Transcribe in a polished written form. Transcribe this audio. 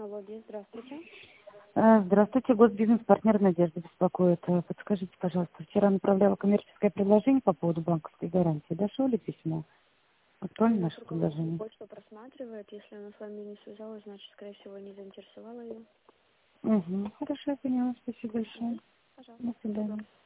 технологии. Здравствуйте. Здравствуйте, госбизнес-партнер Надежда беспокоит. Подскажите, пожалуйста, вчера направляла коммерческое предложение по поводу банковской гарантии. Дошло ли письмо? Актуально наше предложение? Почту просматривает. Если она с вами не связалась, значит, скорее всего, не заинтересовала ее. Угу. Хорошо, я поняла. Спасибо большое. Пожалуйста. До свидания.